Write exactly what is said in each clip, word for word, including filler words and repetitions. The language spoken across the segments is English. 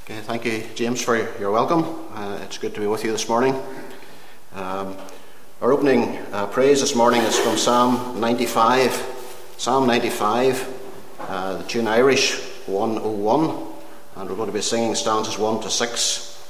Okay, thank you, James, for your welcome. Uh, it's good to be with you this morning. Um, our opening uh, praise this morning is from Psalm ninety-five. Psalm ninety-five, uh, the tune Irish one oh one, and we're going to be singing stanzas one to six.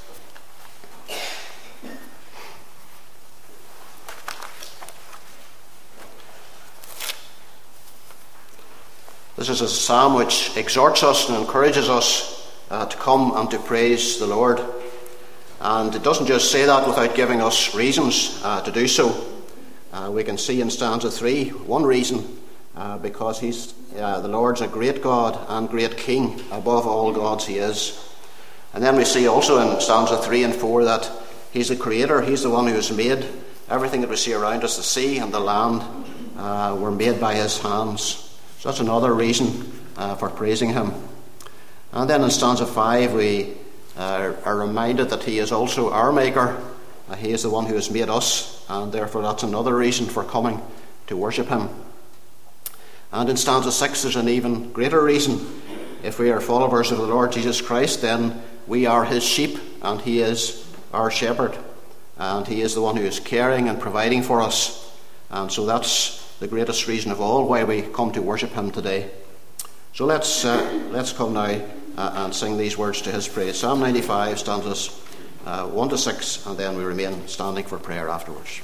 This is a psalm which exhorts us and encourages us Uh, to come and to praise the Lord. And it doesn't just say that without giving us reasons uh, to do so. Uh, we can see in stanza three one reason, uh, because he's uh, the Lord's a great God and great King, above all gods he is. And then we see also in stanza three and four that he's the creator, he's the one who has made everything that we see around us. The sea and the land uh, were made by his hands. So that's another reason uh, for praising him. And then in stanza five we uh, are reminded that he is also our maker. Uh, he is the one who has made us, and therefore that's another reason for coming to worship him. And in stanza six there's an even greater reason. If we are followers of the Lord Jesus Christ, then we are his sheep and he is our shepherd. And he is the one who is caring and providing for us. And so that's the greatest reason of all why we come to worship him today. So let's uh, let's come now uh, and sing these words to his praise. Psalm ninety-five, stanzas uh, one to six, and then we remain standing for prayer afterwards.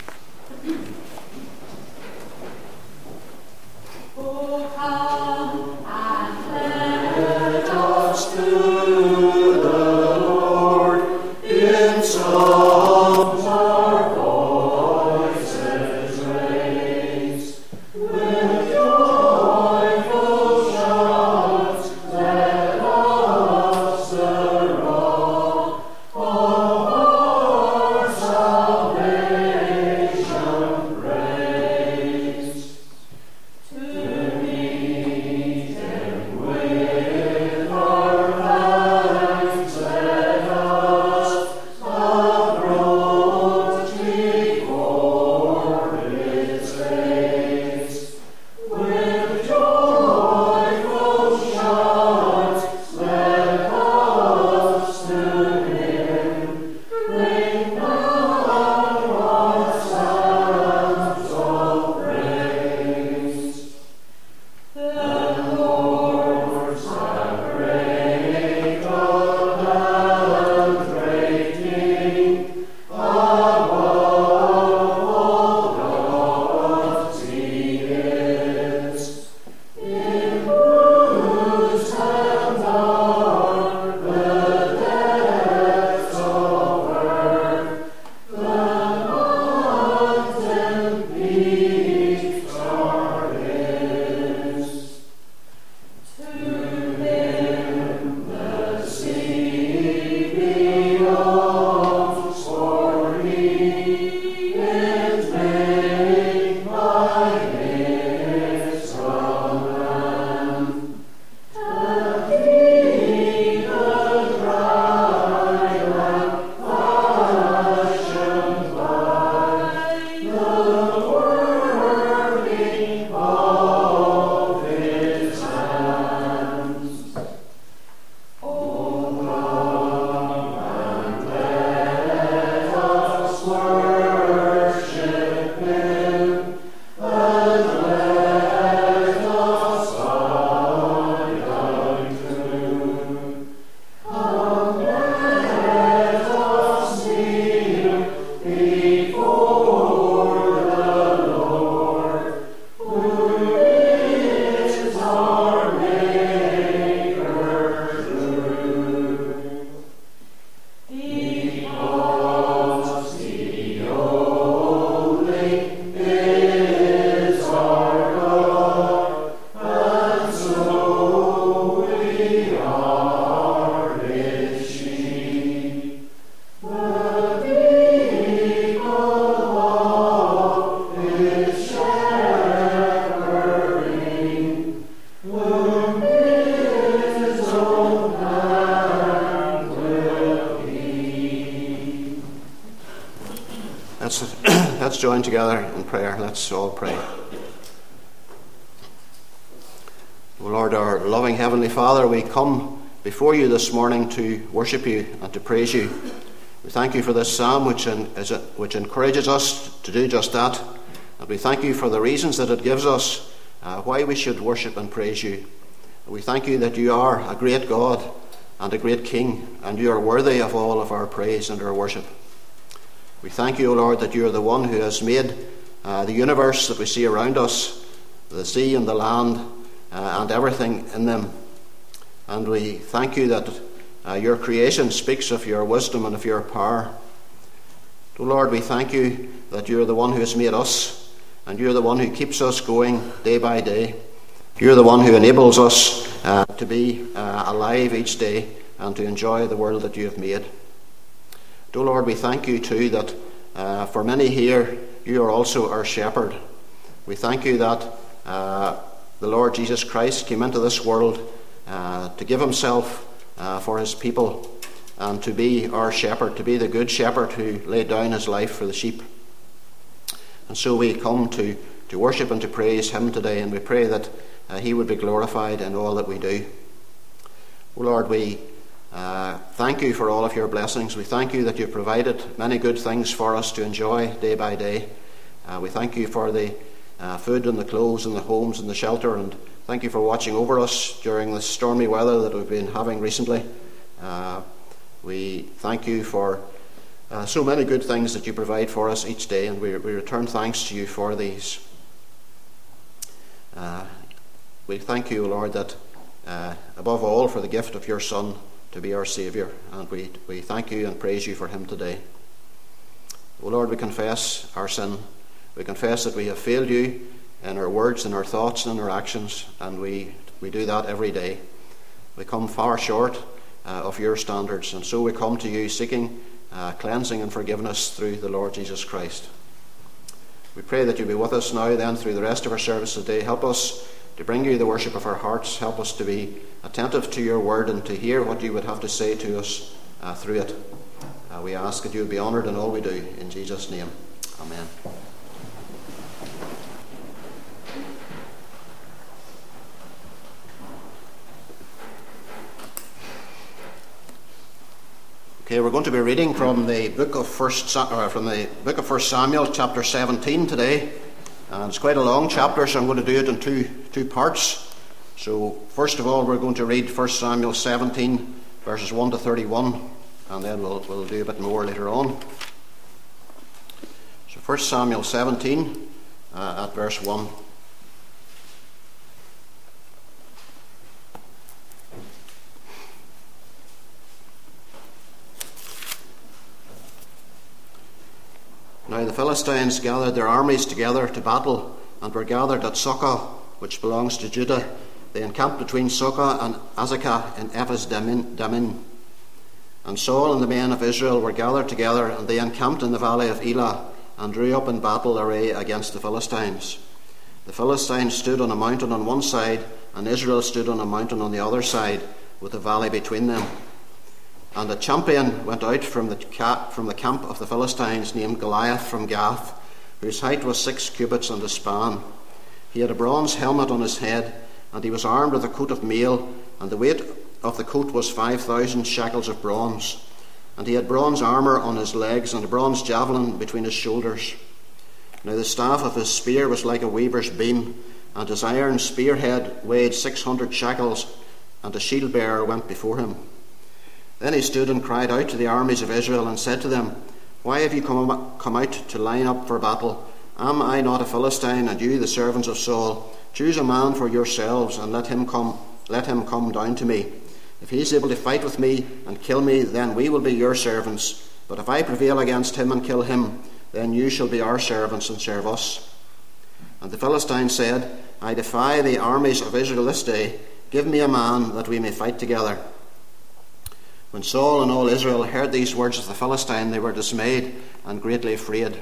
Oh, come and let us to the Lord in songs our voices raise. With joyful shouts let us the rock of our salvation praise. To meet him with our thanks let us approach before his face. With joyful shouts let us to him bring down our psalms of praise. The Lord's a great God and great King, above all gods he is. In whose hands are the depths of earth, the mountain peaks are his. To him the sea belongs, for he is made by his command. And he does dry land fashioned by the working of his hands. Oh, come and let us worship him, and let us bow down to. Come, let us kneel before the Lord, who is our Maker true. Because he only is our God, and so we are his sheep. The beacon of his shepherding, whom his own hand will keep. Let's, let's join together in prayer. Let's all pray. O Lord, our loving Heavenly Father, we come before you this morning to worship you and to praise you. We thank you for this psalm which, in, is it, which encourages us to do just that. And we thank you for the reasons that it gives us uh, why we should worship and praise you. We thank you that you are a great God and a great King, and you are worthy of all of our praise and our worship. We thank you, O Lord, that you are the one who has made uh, the universe that we see around us, the sea and the land, uh, and everything in them. And we thank you that uh, your creation speaks of your wisdom and of your power. O Lord, we thank you that you are the one who has made us, and you are the one who keeps us going day by day. You are the one who enables us uh, to be uh, alive each day and to enjoy the world that you have made. O Lord, we thank you too that uh, for many here, you are also our shepherd. We thank you that uh, the Lord Jesus Christ came into this world uh, to give himself uh, for his people and to be our shepherd, to be the good shepherd who laid down his life for the sheep. And so we come to, to worship and to praise him today, and we pray that uh, he would be glorified in all that we do. O Lord, we Uh, thank you for all of your blessings. We thank you that you've provided many good things for us to enjoy day by day. Uh, we thank you for the uh, food and the clothes and the homes and the shelter, and thank you for watching over us during the stormy weather that we've been having recently. Uh, we thank you for uh, so many good things that you provide for us each day, and we, we return thanks to you for these. Uh, we thank you, Lord, that uh, above all for the gift of your Son to be our Saviour, and we, we thank you and praise you for him today. O Lord, we confess our sin. We confess that we have failed you in our words, in our thoughts, and in our actions, and we, we do that every day. We come far short uh, of your standards, and so we come to you seeking uh, cleansing and forgiveness through the Lord Jesus Christ. We pray that you be with us now then through the rest of our service today. Help us to bring you the worship of our hearts. Help us to be attentive to your word and to hear what you would have to say to us uh, through it. Uh, we ask that you would be honoured in all we do. In Jesus' name, amen. Okay, we're going to be reading from the book of First uh, from the book of First Samuel, chapter seventeen today, and it's quite a long chapter, so I'm going to do it in two two parts. So first of all, we're going to read First Samuel seventeen, verses one to thirty-one, and then we'll we'll do a bit more later on. So First Samuel seventeen, uh, at verse one. Now the Philistines gathered their armies together to battle, and were gathered at Socoh, which belongs to Judah. They encamped between Socoh and Azekah in Ephes Damin. And Saul and the men of Israel were gathered together, and they encamped in the valley of Elah, and drew up in battle array against the Philistines. The Philistines stood on a mountain on one side, and Israel stood on a mountain on the other side, with a valley between them. And a champion went out from the, ca- from the camp of the Philistines, named Goliath from Gath, whose height was six cubits and a span. He had a bronze helmet on his head, and he was armed with a coat of mail, and the weight of the coat was five thousand shekels of bronze. And he had bronze armour on his legs, and a bronze javelin between his shoulders. Now the staff of his spear was like a weaver's beam, and his iron spearhead weighed six hundred shekels, and a shield bearer went before him. Then he stood and cried out to the armies of Israel, and said to them, Why have you come, come out to line up for battle? Am I not a Philistine, and you the servants of Saul? Choose a man for yourselves, and let him come let him come down to me. If he is able to fight with me and kill me, then we will be your servants. But if I prevail against him and kill him, then you shall be our servants and serve us. And the Philistine said, I defy the armies of Israel this day. Give me a man that we may fight together. When Saul and all Israel heard these words of the Philistine, they were dismayed and greatly afraid.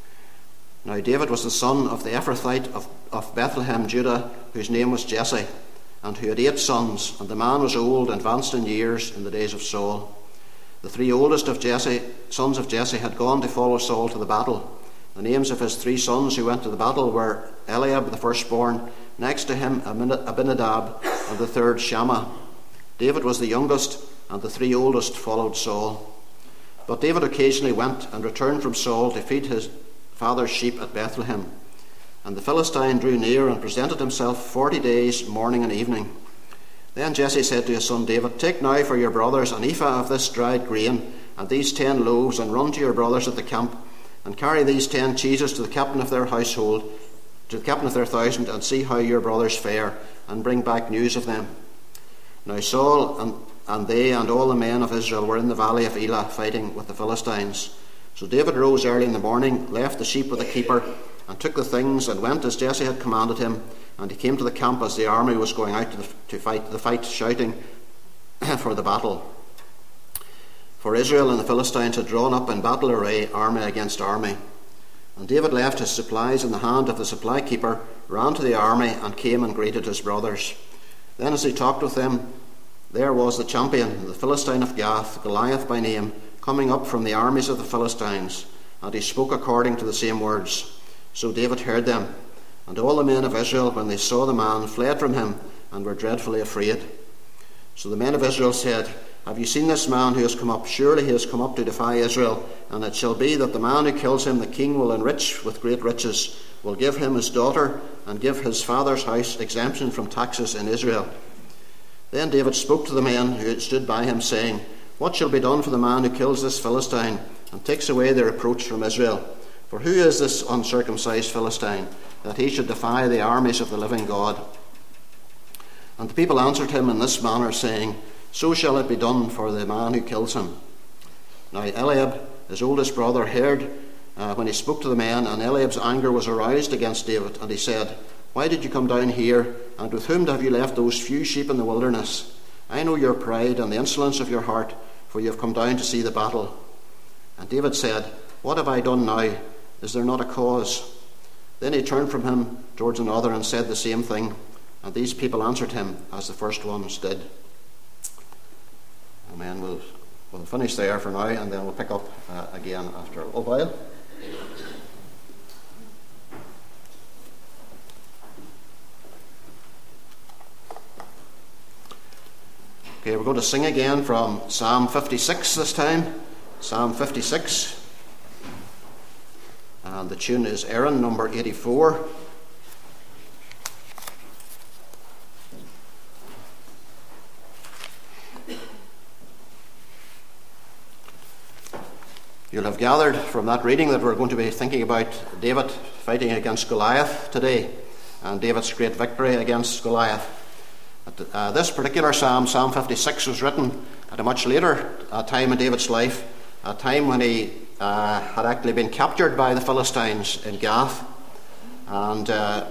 Now David was the son of the Ephrathite of, of Bethlehem, Judah, whose name was Jesse, and who had eight sons, and the man was old and advanced in years in the days of Saul. The three oldest of Jesse, sons of Jesse had gone to follow Saul to the battle. The names of his three sons who went to the battle were Eliab the firstborn, next to him Abinadab, and the third Shammah. David was the youngest, and the three oldest followed Saul. But David occasionally went and returned from Saul to feed his father's sheep at Bethlehem. And the Philistine drew near and presented himself forty days, morning and evening. Then Jesse said to his son David, "Take now for your brothers an ephah of this dried grain, and these ten loaves, and run to your brothers at the camp, and carry these ten cheeses to the captain of their household, to the captain of their thousand, and see how your brothers fare, and bring back news of them." Now Saul and, and they and all the men of Israel were in the valley of Elah, fighting with the Philistines. So David rose early in the morning, left the sheep with the keeper, and took the things, and went as Jesse had commanded him. And he came to the camp as the army was going out to, the, to fight the fight, shouting for the battle. For Israel and the Philistines had drawn up in battle array, army against army. And David left his supplies in the hand of the supply keeper, ran to the army, and came and greeted his brothers. Then as he talked with them, there was the champion, the Philistine of Gath, Goliath by name, coming up from the armies of the Philistines, and he spoke according to the same words. So David heard them. And all the men of Israel, when they saw the man, fled from him, and were dreadfully afraid. So the men of Israel said, "Have you seen this man who has come up? Surely he has come up to defy Israel. And it shall be that the man who kills him the king will enrich with great riches, will give him his daughter, and give his father's house exemption from taxes in Israel." Then David spoke to the men who stood by him, saying, "What shall be done for the man who kills this Philistine, and takes away the reproach from Israel? For who is this uncircumcised Philistine, that he should defy the armies of the living God?" And the people answered him in this manner, saying, "So shall it be done for the man who kills him." Now Eliab, his oldest brother, heard uh, when he spoke to the men, and Eliab's anger was aroused against David, and he said, "Why did you come down here, and with whom have you left those few sheep in the wilderness? I know your pride and the insolence of your heart, for you have come down to see the battle." And David said, "What have I done now? Is there not a cause?" Then he turned from him towards another and said the same thing. And these people answered him as the first ones did. Amen. We'll, we'll finish there for now, and then we'll pick up uh, again after a while. Okay, we're going to sing again from Psalm fifty-six this time. Psalm fifty-six. And the tune is Aaron, number eighty-four. You'll have gathered from that reading that we're going to be thinking about David fighting against Goliath today, and David's great victory against Goliath. Uh, this particular psalm, Psalm fifty-six, was written at a much later uh, time in David's life, a time when he uh, had actually been captured by the Philistines in Gath. And uh,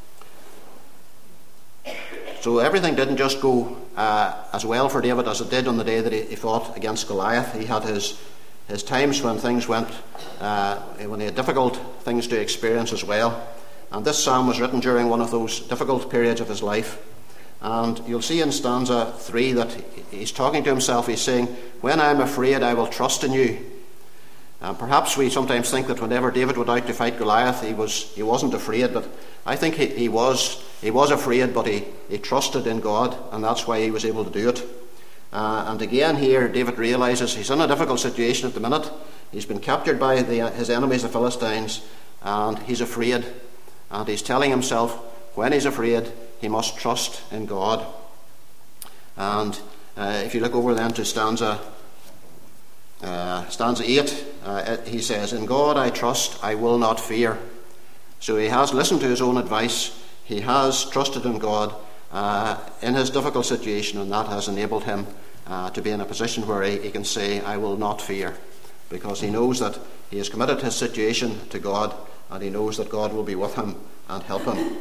so everything didn't just go uh, as well for David as it did on the day that he, he fought against Goliath. He had his his times when things went, uh, when he had difficult things to experience as well. And this psalm was written during one of those difficult periods of his life. And you'll see in stanza three that he's talking to himself. He's saying, "When I'm afraid, I will trust in you." And perhaps we sometimes think that whenever David went out to fight Goliath, he was he wasn't afraid, but I think he, he was he was afraid, but he, he trusted in God, and that's why he was able to do it. Uh, and again here, David realises he's in a difficult situation at the minute. He's been captured by the, his enemies, the Philistines, and he's afraid. And he's telling himself, when he's afraid, he must trust in God. And uh, if you look over then to stanza uh, stanza eight, uh, he says, "In God I trust, I will not fear." So he has listened to his own advice. He has trusted in God uh, in his difficult situation, and that has enabled him uh, to be in a position where he, he can say, "I will not fear," because he knows that he has committed his situation to God, and he knows that God will be with him and help him.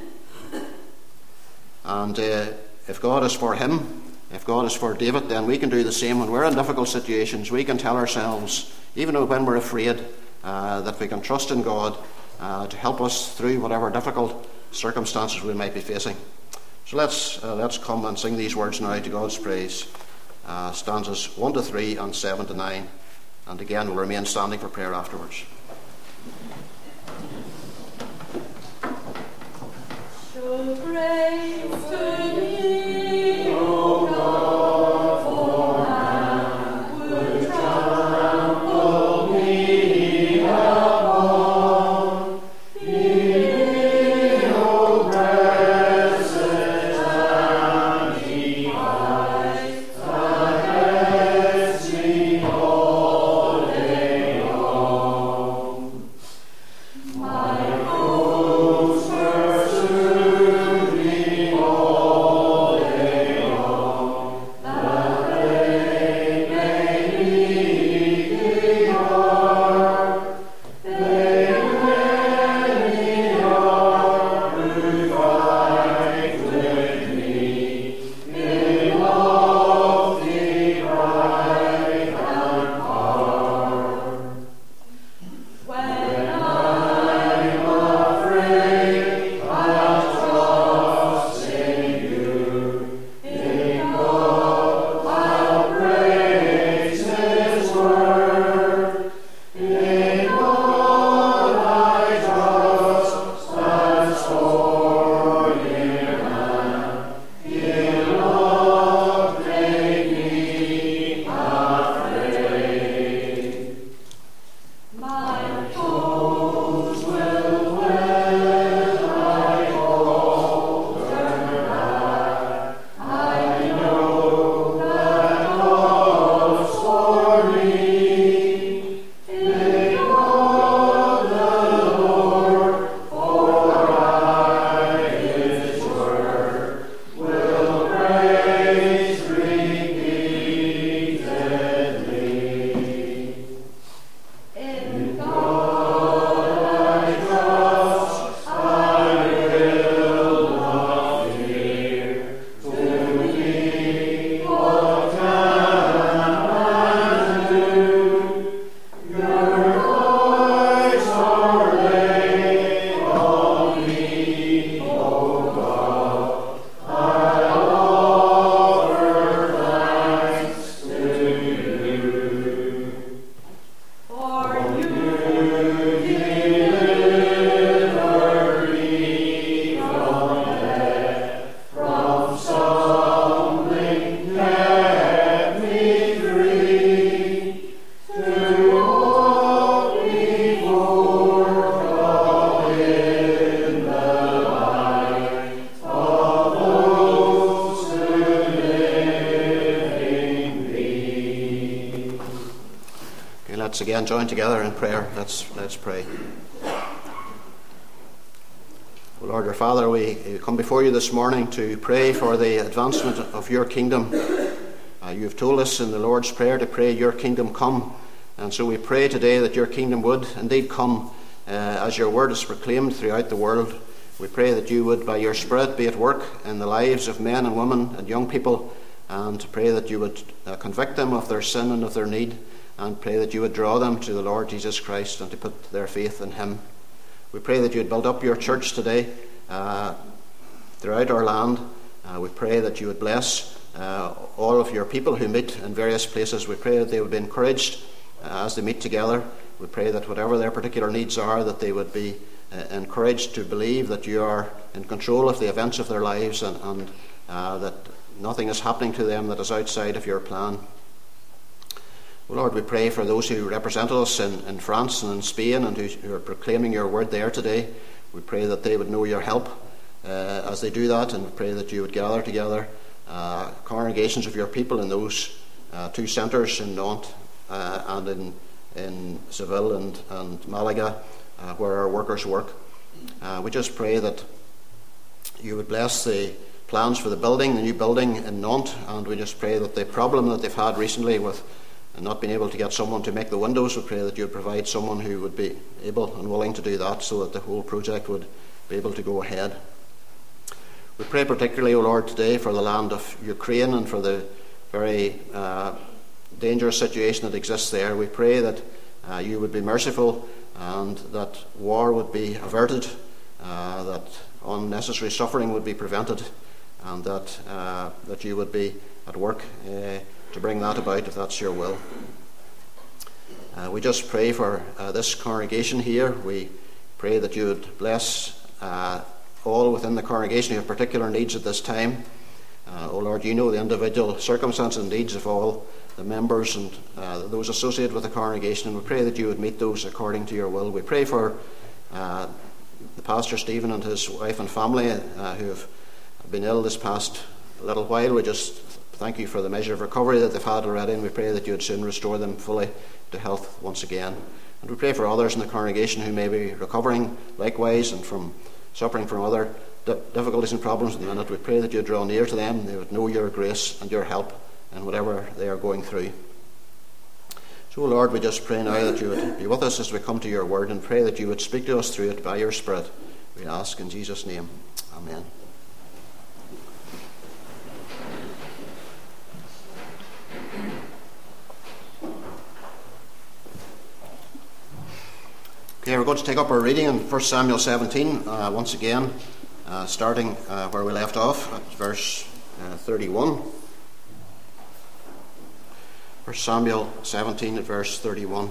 And uh, if God is for him, if God is for David, then we can do the same. When we're in difficult situations, we can tell ourselves, even when we're afraid, uh, that we can trust in God uh, to help us through whatever difficult circumstances we might be facing. So let's uh, let's come and sing these words now to God's praise. Uh, stanzas one to three and seven to nine. And again, we'll remain standing for prayer afterwards. Show grace to me, O God. let's again join together in prayer. Let's let's pray. Oh Lord, our Father, we come before you this morning to pray for the advancement of your kingdom. Uh, you have told us in the Lord's Prayer to pray, your kingdom come. And so we pray today that your kingdom would indeed come uh, as your word is proclaimed throughout the world. We pray that you would, by your Spirit, be at work in the lives of men and women and young people, and pray that you would uh, convict them of their sin and of their need, and pray that you would draw them to the Lord Jesus Christ and to put their faith in him. We pray that you would build up your church today uh, throughout our land. Uh, we pray that you would bless uh, all of your people who meet in various places. We pray that they would be encouraged uh, as they meet together. We pray that whatever their particular needs are, that they would be uh, encouraged to believe that you are in control of the events of their lives, and, and uh, that nothing is happening to them that is outside of your plan. Well, Lord, we pray for those who represent us in, in France and in Spain and who, who are proclaiming your word there today. We pray that they would know your help uh, as they do that, and we pray that you would gather together uh, congregations of your people in those uh, two centres in Nantes uh, and in, in Seville and, and Malaga, uh, where our workers work. Uh, we just pray that you would bless the plans for the building, the new building in Nantes, and we just pray that the problem that they've had recently with not being able to get someone to make the windows, we pray that you would provide someone who would be able and willing to do that, so that the whole project would be able to go ahead. We pray particularly, O Lord, today for the land of Ukraine and for the very uh, dangerous situation that exists there. We pray that uh, you would be merciful and that war would be averted, uh, that unnecessary suffering would be prevented, and that uh, that you would be at work uh, to bring that about, if that's your will. Uh, we just pray for uh, this congregation here. We pray that you would bless uh, all within the congregation who have particular needs at this time. Uh, oh Lord, you know the individual circumstances and needs of all the members and uh, those associated with the congregation, and we pray that you would meet those according to your will. We pray for uh, the pastor Stephen and his wife and family uh, who have been ill this past little while. We just thank you for the measure of recovery that they've had already, and we pray that you would soon restore them fully to health once again. And we pray for others in the congregation who may be recovering likewise and from suffering from other di- difficulties and problems at the minute. We pray that you would draw near to them, and they would know your grace and your help in whatever they are going through. So, Lord, we just pray now that you would be with us as we come to your word, and pray that you would speak to us through it by your Spirit. We ask in Jesus' name. Amen. Okay, we're going to take up our reading in First Samuel seventeen, uh, once again, uh, starting uh, where we left off, at verse uh, thirty-one. First Samuel seventeen at verse thirty-one.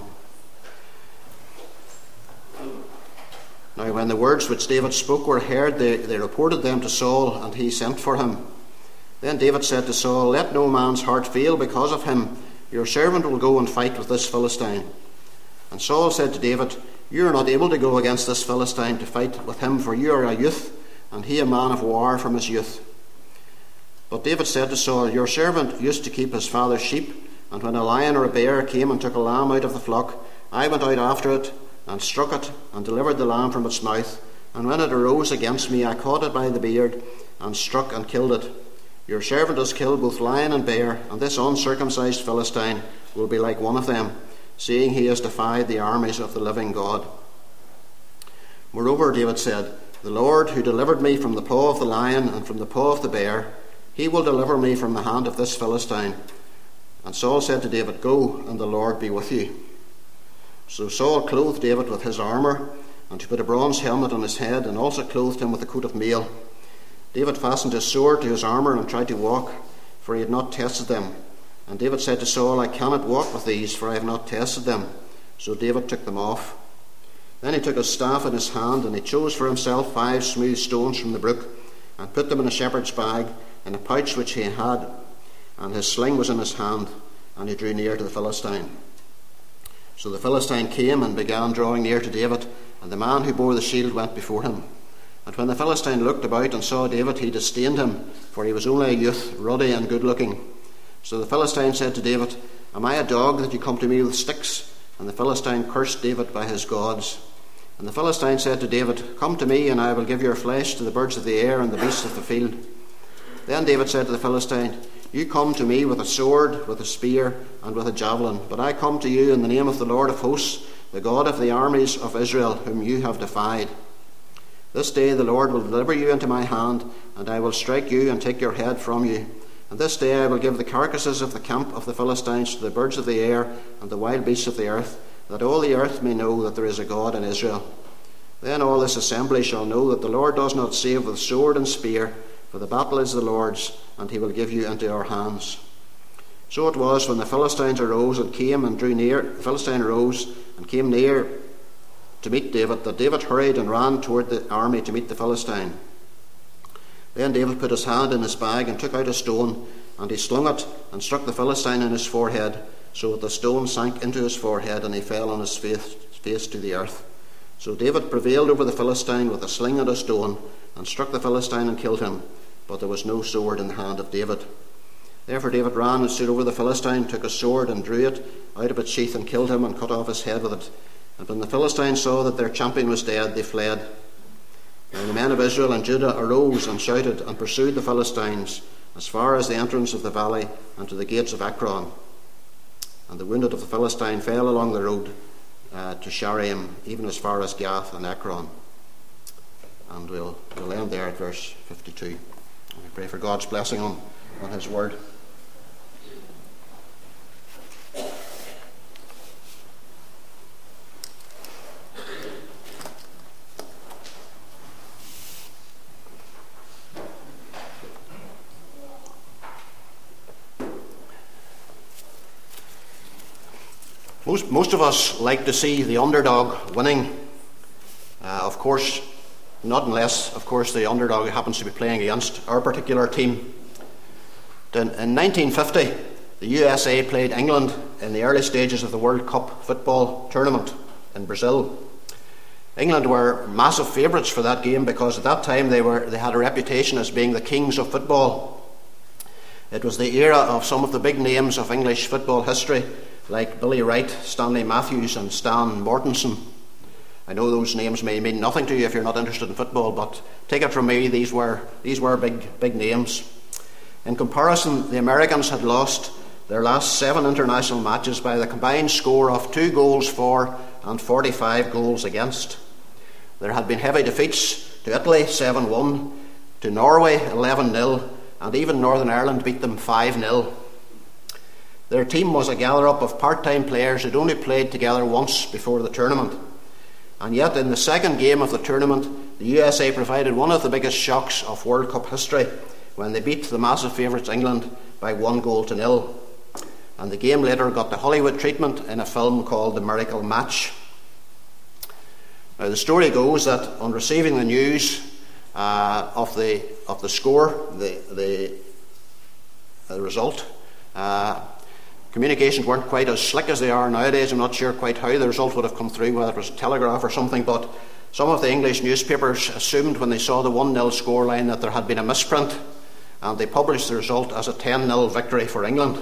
Now when the words which David spoke were heard, they, they reported them to Saul, and he sent for him. Then David said to Saul, "Let no man's heart fail because of him. Your servant will go and fight with this Philistine." And Saul said to David, "You are not able to go against this Philistine to fight with him, for you are a youth, and he a man of war from his youth." But David said to Saul, "Your servant used to keep his father's sheep, and when a lion or a bear came and took a lamb out of the flock, I went out after it, and struck it, and delivered the lamb from its mouth. And when it arose against me, I caught it by the beard, and struck and killed it. Your servant has killed both lion and bear, and this uncircumcised Philistine will be like one of them, seeing he has defied the armies of the living God." Moreover, David said, "The Lord who delivered me from the paw of the lion and from the paw of the bear, he will deliver me from the hand of this Philistine." And Saul said to David, "Go, and the Lord be with you." So Saul clothed David with his armour, and he put a bronze helmet on his head, and also clothed him with a coat of mail. David fastened his sword to his armour and tried to walk, for he had not tested them. And David said to Saul, "I cannot walk with these, for I have not tested them." So David took them off. Then he took his staff in his hand, and he chose for himself five smooth stones from the brook, and put them in a shepherd's bag, in a pouch which he had, and his sling was in his hand, and he drew near to the Philistine. So the Philistine came and began drawing near to David, and the man who bore the shield went before him. And when the Philistine looked about and saw David, he disdained him, for he was only a youth, ruddy and good-looking. So the Philistine said to David, "Am I a dog that you come to me with sticks? And the Philistine cursed David by his gods. And the Philistine said to David, Come to me, and I will give your flesh to the birds of the air and the beasts of the field. Then David said to the Philistine, You come to me with a sword, with a spear, and with a javelin, but I come to you in the name of the Lord of hosts, the God of the armies of Israel, whom you have defied. This day the Lord will deliver you into my hand, and I will strike you and take your head from you. And this day I will give the carcasses of the camp of the Philistines to the birds of the air and the wild beasts of the earth, that all the earth may know that there is a God in Israel. Then all this assembly shall know that the Lord does not save with sword and spear, for the battle is the Lord's, and he will give you into our hands. So it was, when the Philistines arose and came and drew near, the Philistine arose and came near to meet David, that David hurried and ran toward the army to meet the Philistine. Then David put his hand in his bag and took out a stone, and he slung it and struck the Philistine in his forehead, so that the stone sank into his forehead, and he fell on his face, face to the earth. So David prevailed over the Philistine with a sling and a stone, and struck the Philistine and killed him, but there was no sword in the hand of David. Therefore David ran and stood over the Philistine, took a sword and drew it out of its sheath, and killed him and cut off his head with it. And when the Philistines saw that their champion was dead, they fled. Now the men of Israel and Judah arose and shouted and pursued the Philistines as far as the entrance of the valley and to the gates of Ekron. And the wounded of the Philistine fell along the road uh, to Shaaraim, even as far as Gath and Ekron. And we'll, we'll end there at verse fifty-two. And we pray for God's blessing on, on his word. Most, most of us like to see the underdog winning. Uh, of course, not unless, of course, the underdog happens to be playing against our particular team. In, in nineteen fifty, the U S A played England in the early stages of the World Cup football tournament in Brazil. England were massive favourites for that game because at that time they were they had a reputation as being the kings of football. It was the era of some of the big names of English football history, like Billy Wright, Stanley Matthews and Stan Mortensen. I know those names may mean nothing to you if you're not interested in football, but take it from me, these were these were big big names. In comparison, the Americans had lost their last seven international matches by the combined score of two goals for and forty-five goals against. There had been heavy defeats to Italy seven one, to Norway eleven nil, and even Northern Ireland beat them five nil. Their team was a gather-up of part-time players who'd only played together once before the tournament. And yet, in the second game of the tournament, the U S A provided one of the biggest shocks of World Cup history when they beat the massive favourites England by one goal to nil. And the game later got the Hollywood treatment in a film called The Miracle Match. Now, the story goes that on receiving the news uh, of the of the score, the the, the result, uh, communications weren't quite as slick as they are nowadays. I'm not sure quite how the result would have come through, whether it was Telegraph or something, but some of the English newspapers assumed when they saw the one nil scoreline that there had been a misprint, and they published the result as a ten nil victory for England.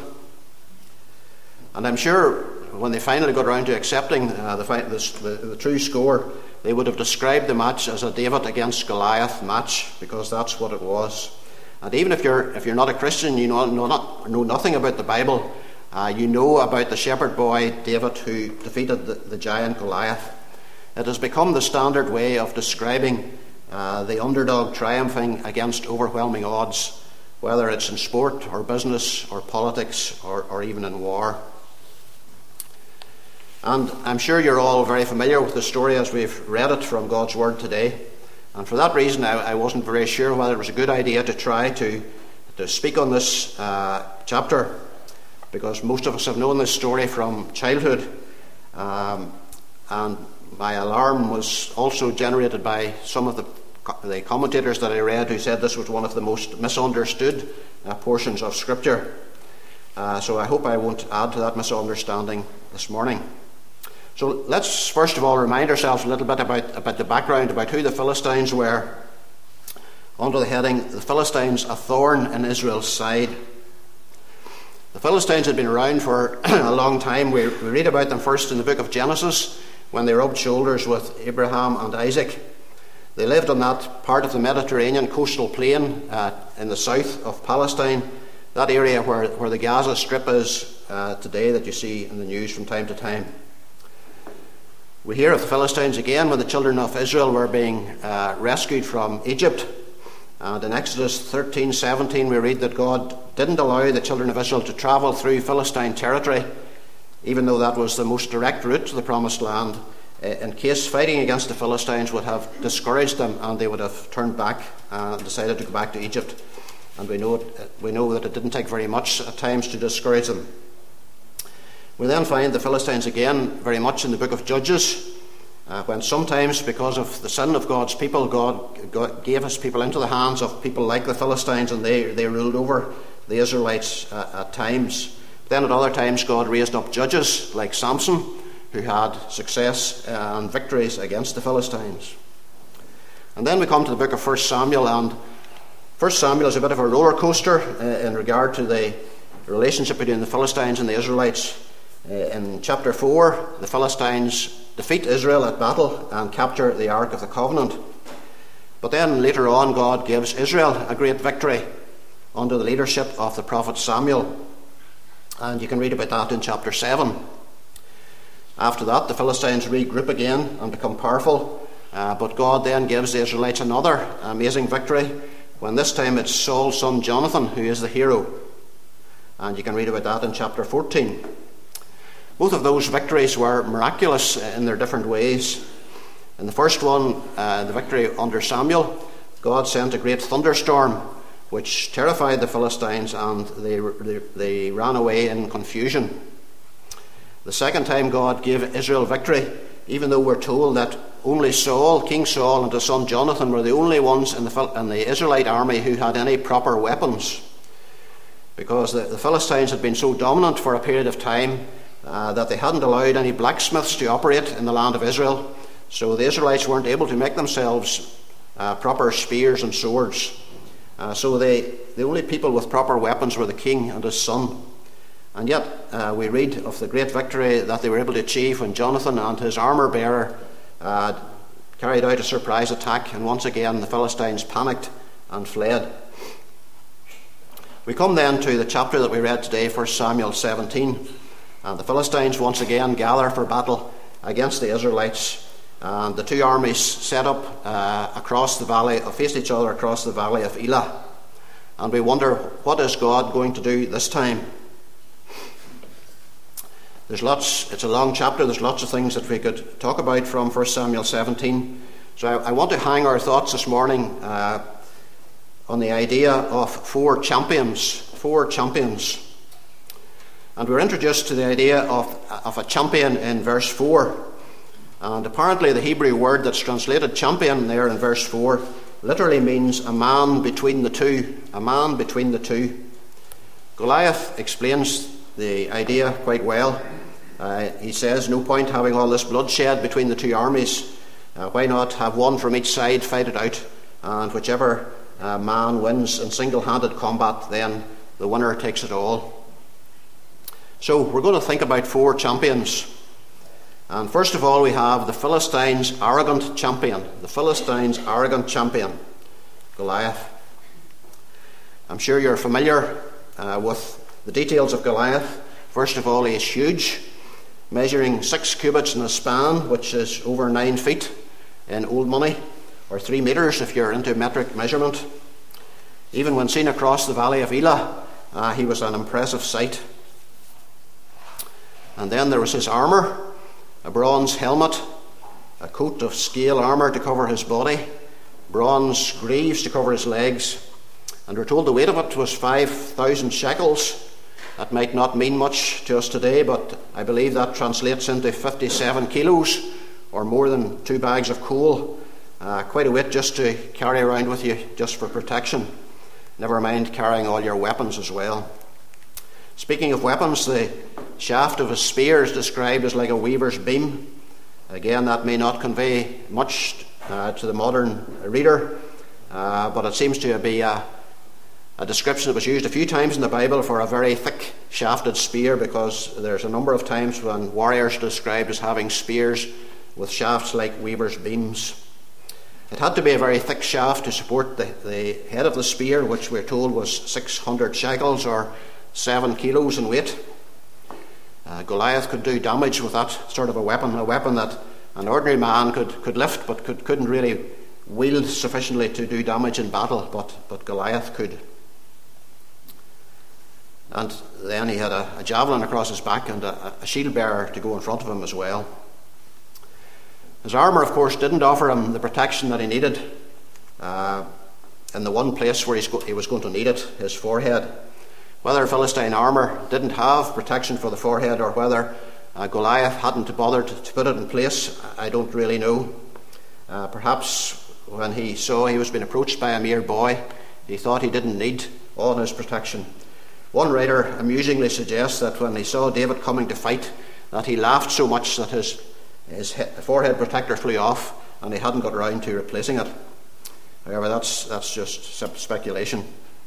And I'm sure when they finally got around to accepting uh, the, the, the, the true score, they would have described the match as a David against Goliath match, because that's what it was. And even if you're if you're not a Christian, you know, know, not, know nothing about the Bible, Uh, you know about the shepherd boy David who defeated the, the giant Goliath. It has become the standard way of describing uh, the underdog triumphing against overwhelming odds, whether it's in sport or business or politics or, or even in war. And I'm sure you're all very familiar with the story as we've read it from God's Word today. And for that reason, I, I wasn't very sure whether it was a good idea to try to, to speak on this uh, chapter, because most of us have known this story from childhood, um, and my alarm was also generated by some of the, the commentators that I read who said this was one of the most misunderstood uh, portions of Scripture. Uh, so I hope I won't add to that misunderstanding this morning. So let's first of all remind ourselves a little bit about, about the background, about who the Philistines were, under the heading, The Philistines, a Thorn in Israel's Side. The The Philistines had been around for a long time. We, we read about them first in the book of Genesis, when they rubbed shoulders with Abraham and Isaac. They lived on that part of the Mediterranean coastal plain uh, in the south of Palestine, that area where, where the Gaza Strip is uh, today, that you see in the news from time to time. We hear of the Philistines again when the children of Israel were being uh, rescued from Egypt. And in Exodus thirteen seventeen we read that God didn't allow the children of Israel to travel through Philistine territory, even though that was the most direct route to the Promised Land, in case fighting against the Philistines would have discouraged them and they would have turned back and decided to go back to Egypt. And we know, it, we know that it didn't take very much at times to discourage them. We then find the Philistines again very much in the book of Judges, uh, when sometimes, because of the sin of God's people, God, God gave his people into the hands of people like the Philistines, and they, they ruled over the Israelites uh, at times. Then at other times God raised up judges like Samson, who had success and victories against the Philistines. And then we come to the book of First Samuel, and First Samuel is a bit of a roller coaster uh, in regard to the relationship between the Philistines and the Israelites. Uh, in chapter four, the Philistines defeat Israel at battle and capture the Ark of the Covenant. But then later on, God gives Israel a great victory under the leadership of the prophet Samuel. And you can read about that in chapter seven. After that, the Philistines regroup again and become powerful. Uh, but God then gives the Israelites another amazing victory, when this time it's Saul's son Jonathan who is the hero. And you can read about that in chapter fourteen. Both of those victories were miraculous in their different ways. In the first one, uh, the victory under Samuel, God sent a great thunderstorm which terrified the Philistines, and they, they, they ran away in confusion. The second time God gave Israel victory, even though we're told that only Saul, King Saul, and his son Jonathan were the only ones in the, in the Israelite army who had any proper weapons, because the, the Philistines had been so dominant for a period of time uh, that they hadn't allowed any blacksmiths to operate in the land of Israel. So the Israelites weren't able to make themselves uh, proper spears and swords. Uh, so they, the only people with proper weapons were the king and his son. And yet uh, we read of the great victory that they were able to achieve when Jonathan and his armour-bearer uh, carried out a surprise attack, and once again the Philistines panicked and fled. We come then to the chapter that we read today, First Samuel seventeen. And the Philistines once again gather for battle against the Israelites. And the two armies set up uh, across the valley, or faced each other across the valley of Elah. And we wonder, what is God going to do this time? There's lots, it's a long chapter, there's lots of things that we could talk about from First Samuel seventeen. So I, I want to hang our thoughts this morning uh, on the idea of four champions. Four champions. And we're introduced to the idea of, of a champion in verse four. And apparently the Hebrew word that's translated champion there in verse four literally means a man between the two. A man between the two. Goliath explains the idea quite well. Uh, he says, no point having all this bloodshed between the two armies. Uh, why not have one from each side fight it out, and whichever uh, man wins in single-handed combat, then the winner takes it all. So we're going to think about four champions. And first of all, we have the Philistines' arrogant champion. The Philistines' arrogant champion, Goliath. I'm sure you're familiar uh, with the details of Goliath. First of all, he is huge, measuring six cubits in a span, which is over nine feet in old money, or three metres if you're into metric measurement. Even when seen across the valley of Elah, uh, he was an impressive sight. And then there was his armour, a bronze helmet, a coat of scale armour to cover his body, bronze greaves to cover his legs, and we're told the weight of it was five thousand shekels. That might not mean much to us today, but I believe that translates into fifty-seven kilos, or more than two bags of coal. Uh, quite a weight just to carry around with you, just for protection. Never mind carrying all your weapons as well. Speaking of weapons, the shaft of his spear is described as like a weaver's beam. Again, that may not convey much uh, to the modern reader, uh, but it seems to be a, a description that was used a few times in the Bible for a very thick-shafted spear, because there's a number of times when warriors are described as having spears with shafts like weaver's beams. It had to be a very thick shaft to support the, the head of the spear, which we're told was six hundred shekels or seven kilos in weight. Uh, Goliath could do damage with that sort of a weapon, a weapon that an ordinary man could, could lift but could, couldn't really wield sufficiently to do damage in battle, but, but Goliath could. And then he had a, a javelin across his back and a, a shield bearer to go in front of him as well. His armour, of course, didn't offer him the protection that he needed uh, in the one place where he's go- he was going to need it, his forehead. Whether Philistine armour didn't have protection for the forehead, or whether uh, Goliath hadn't bothered to put it in place, I don't really know. Uh, perhaps when he saw he was being approached by a mere boy, he thought he didn't need all his protection. One writer amusingly suggests that when he saw David coming to fight, that he laughed so much that his, his forehead protector flew off and he hadn't got round to replacing it. However, that's, that's just speculation.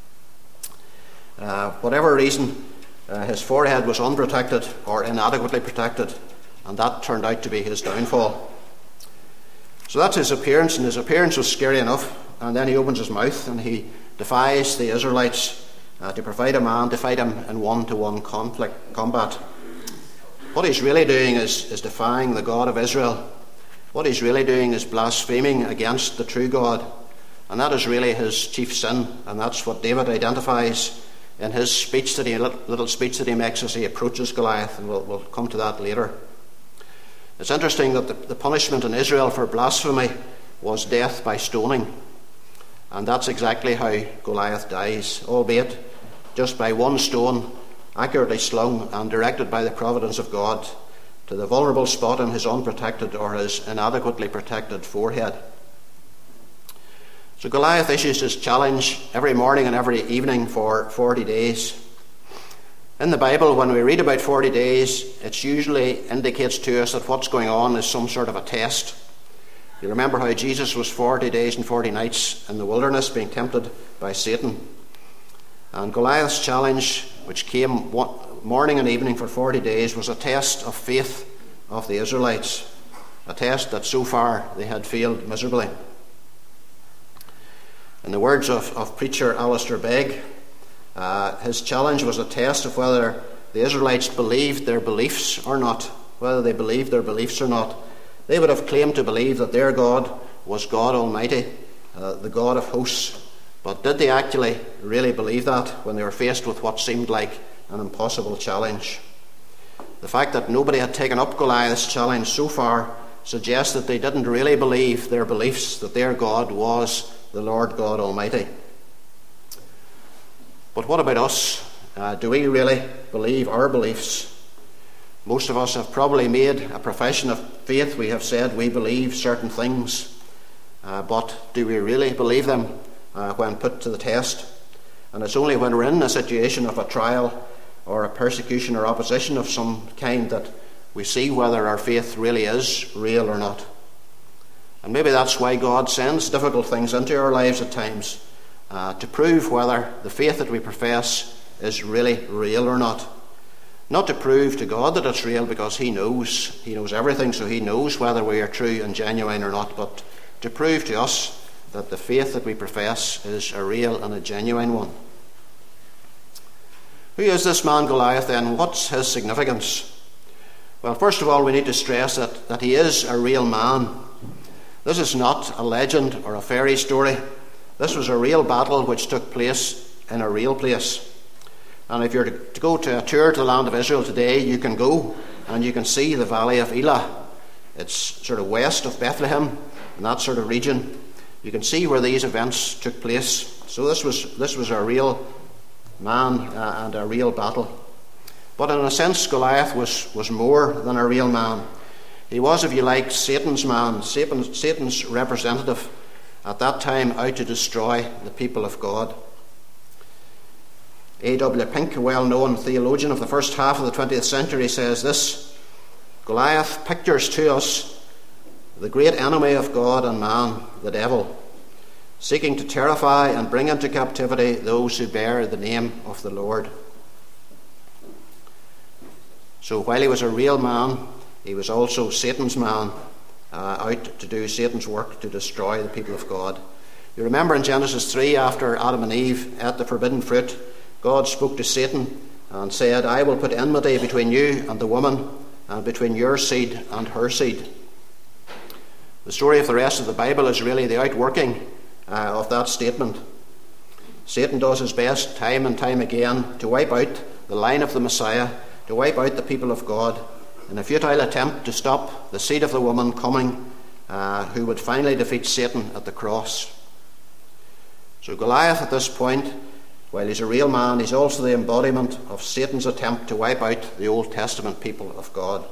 Uh, whatever reason, uh, his forehead was unprotected or inadequately protected, and that turned out to be his downfall. So that's his appearance, and his appearance was scary enough. And then he opens his mouth and he defies the Israelites uh, to provide a man to fight him in one-to-one conflict combat. What he's really doing is, is defying the God of Israel. What he's really doing is blaspheming against the true God. And that is really his chief sin, and that's what David identifies in his speech that he, little speech that he makes as he approaches Goliath, and we'll, we'll come to that later. It's interesting that the, the punishment in Israel for blasphemy was death by stoning. And that's exactly how Goliath dies, albeit just by one stone, accurately slung and directed by the providence of God to the vulnerable spot in his unprotected or his inadequately protected forehead. So Goliath issues his challenge every morning and every evening for forty days. In the Bible, when we read about forty days, it usually indicates to us that what's going on is some sort of a test. You remember how Jesus was forty days and forty nights in the wilderness being tempted by Satan. And Goliath's challenge, which came morning and evening for forty days, was a test of faith of the Israelites, a test that so far they had failed miserably. In the words of, of preacher Alistair Begg, uh, his challenge was a test of whether the Israelites believed their beliefs or not, whether they believed their beliefs or not. They would have claimed to believe that their God was God Almighty, uh, the God of hosts. But did they actually really believe that when they were faced with what seemed like an impossible challenge? The fact that nobody had taken up Goliath's challenge so far suggests that they didn't really believe their beliefs, that their God was the Lord God Almighty. But what about us? Uh, do we really believe our beliefs? Most of us have probably made a profession of faith. We have said we believe certain things, uh, but do we really believe them uh, when put to the test? And it's only when we're in a situation of a trial or a persecution or opposition of some kind that we see whether our faith really is real or not. And maybe that's why God sends difficult things into our lives at times, uh, to prove whether the faith that we profess is really real or not. Not to prove to God that it's real, because he knows, he knows everything, so he knows whether we are true and genuine or not, but to prove to us that the faith that we profess is a real and a genuine one. Who is this man Goliath then? What's his significance? Well, first of all, we need to stress that, that he is a real man. This is not a legend or a fairy story. This was a real battle which took place in a real place. And if you're to go to a tour to the land of Israel today, you can go and you can see the valley of Elah. It's sort of west of Bethlehem, in that sort of region. You can see where these events took place. So this was this was a real man uh, and a real battle. But in a sense, Goliath was, was more than a real man. He was, if you like, Satan's man, Satan, Satan's representative at that time, out to destroy the people of God. A W Pink, a well-known theologian of the first half of the twentieth century, says this: Goliath pictures to us the great enemy of God and man, the devil. seeking to terrify and bring into captivity those who bear the name of the Lord. So while he was a real man, he was also Satan's man, uh, out to do Satan's work to destroy the people of God. You remember in Genesis three, after Adam and Eve ate the forbidden fruit, God spoke to Satan and said, I will put enmity between you and the woman, and between your seed and her seed. The story of the rest of the Bible is really the outworking uh, of that statement. Satan does his best time and time again to wipe out the line of the Messiah, to wipe out the people of God, in a futile attempt to stop the seed of the woman coming, uh, who would finally defeat Satan at the cross. So Goliath at this point, while he's a real man, he's also the embodiment of Satan's attempt to wipe out the Old Testament people of God.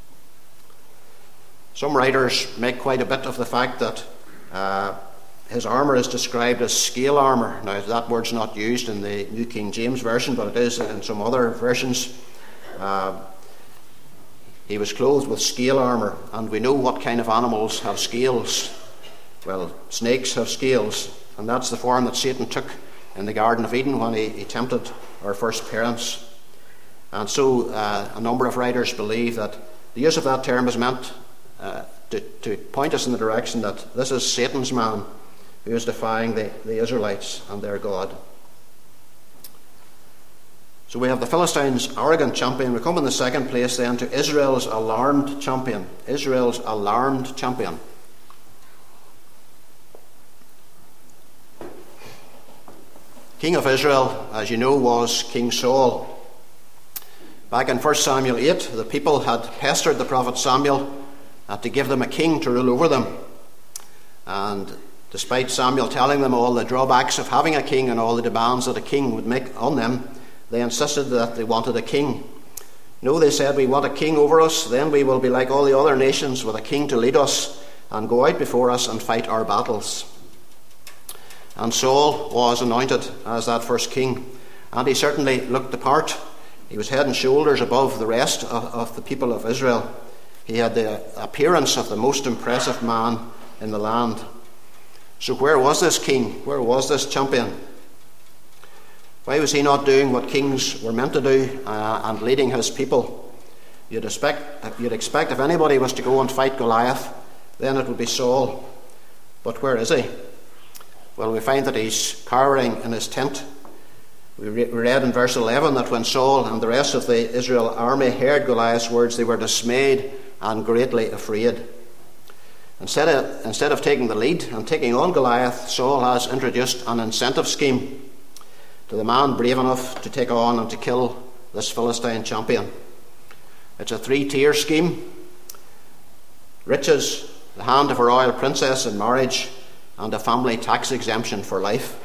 Some writers make quite a bit of the fact that uh, his armour is described as scale armour. Now, that word's not used in the New King James Version, but it is in some other versions. Uh, he was clothed with scale armour, and we know what kind of animals have scales. Well, snakes have scales, and that's the form that Satan took in the Garden of Eden when he, he tempted our first parents. And so uh, a number of writers believe that the use of that term is meant uh, to, to point us in the direction that this is Satan's man who is defying the, the Israelites and their God. So we have the Philistines' arrogant champion. We come in the second place then to Israel's alarmed champion. Israel's alarmed champion. King of Israel, as you know, was King Saul. Back in First Samuel eight, the people had pestered the prophet Samuel uh, to give them a king to rule over them. And despite Samuel telling them all the drawbacks of having a king and all the demands that a king would make on them, they insisted that they wanted a king. No, they said, we want a king over us, then we will be like all the other nations with a king to lead us and go out before us and fight our battles. And Saul was anointed as that first king, and he certainly looked the part. He was head and shoulders above the rest of, of the people of Israel. He had the appearance of the most impressive man in the land. So where was this king? Where was this champion? Why was he not doing what kings were meant to do uh, and leading his people? You'd expect, you'd expect if anybody was to go and fight Goliath, then it would be Saul. But where is he? Well, we find that he's cowering in his tent. We read in verse eleven that when Saul and the rest of the Israel army heard Goliath's words, they were dismayed and greatly afraid. Instead of, instead of taking the lead and taking on Goliath, Saul has introduced an incentive scheme to the man brave enough to take on and to kill this Philistine champion. It's a three-tier scheme. Riches, the hand of a royal princess in marriage, and a family tax exemption for life.